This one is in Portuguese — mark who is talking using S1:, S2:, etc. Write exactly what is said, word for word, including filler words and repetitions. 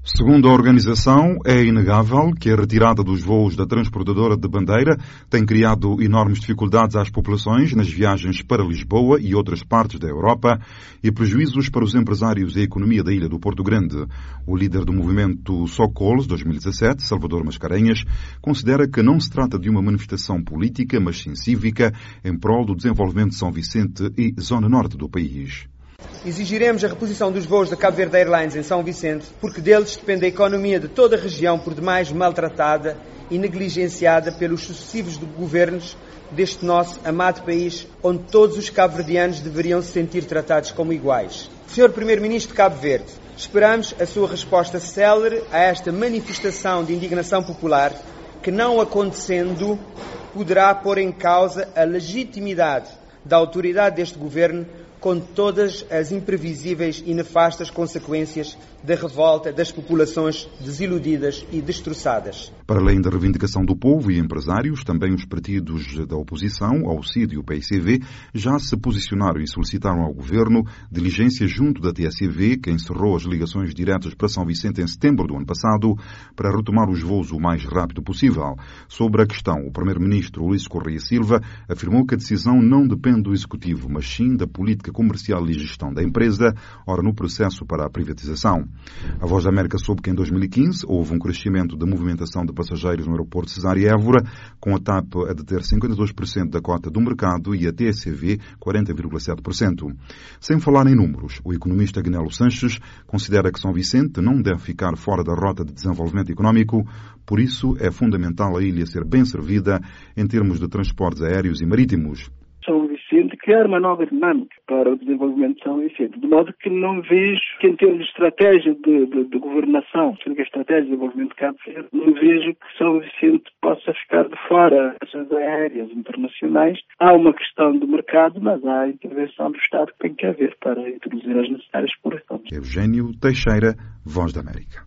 S1: Segundo a organização, é inegável que a retirada dos voos da transportadora de bandeira tem criado enormes dificuldades às populações nas viagens para Lisboa e outras partes da Europa e prejuízos para os empresários e a economia da ilha do Porto Grande. O líder do movimento Socolos dois mil e dezassete, Salvador Mascarenhas, considera que não se trata de uma manifestação política, mas sim cívica, em prol do desenvolvimento de São Vicente e zona norte do país.
S2: Exigiremos a reposição dos voos da Cabo Verde Airlines em São Vicente, porque deles depende a economia de toda a região, por demais maltratada e negligenciada pelos sucessivos governos deste nosso amado país, onde todos os cabo-verdianos deveriam se sentir tratados como iguais. senhor Primeiro-Ministro de Cabo Verde, esperamos a sua resposta célere a esta manifestação de indignação popular, que, não acontecendo, poderá pôr em causa a legitimidade da autoridade deste governo, com todas as imprevisíveis e nefastas consequências da revolta das populações desiludidas e destroçadas.
S1: Para além da reivindicação do povo e empresários, também os partidos da oposição, ao C I D e o P I C V, já se posicionaram e solicitaram ao Governo diligência junto da T S E V, que encerrou as ligações diretas para São Vicente em setembro do ano passado, para retomar os voos o mais rápido possível. Sobre a questão, o Primeiro-Ministro Luís Correia Silva afirmou que a decisão não depende do Executivo, mas sim da política comercial e gestão da empresa, ora no processo para a privatização. A Voz da América soube que em dois mil e quinze houve um crescimento da movimentação de passageiros no aeroporto Cesário Évora, com a TAP a deter cinquenta e dois por cento da cota do mercado e a T S E V quarenta vírgula sete por cento. Sem falar em números, o economista Agnello Sanches considera que São Vicente não deve ficar fora da rota de desenvolvimento económico, por isso é fundamental a ilha ser bem servida em termos de transportes aéreos e marítimos.
S3: São Vicente criar uma nova dinâmica para o desenvolvimento de São Vicente, de modo que não vejo que, em termos de estratégia de, de, de governação, que a estratégia de desenvolvimento de Cabo Verde, não vejo que São Vicente possa ficar de fora das aéreas internacionais. Há uma questão do mercado, mas há a intervenção do Estado que tem que haver para introduzir as necessárias explorações.
S1: Eugênio Teixeira, Voz da América.